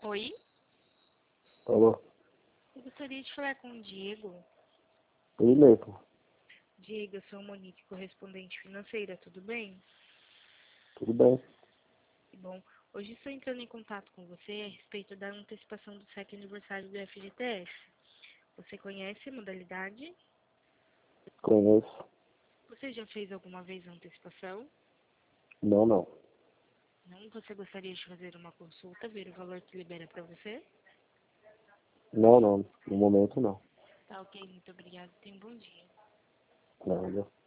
Oi? Alô? Eu gostaria de falar com o Diego. Ele mesmo. Diego, eu sou a Monique, correspondente financeira, tudo bem? Tudo bem? Que bom. Hoje estou entrando em contato com você a respeito da antecipação do cheque aniversário do FGTS. Você conhece a modalidade? Conheço. Você já fez alguma vez a antecipação? Não, não. Não? Você gostaria de fazer uma consulta, ver o valor que libera para você? Não, não. No momento, não. Tá ok, muito obrigada. Tenha um bom dia. Nada.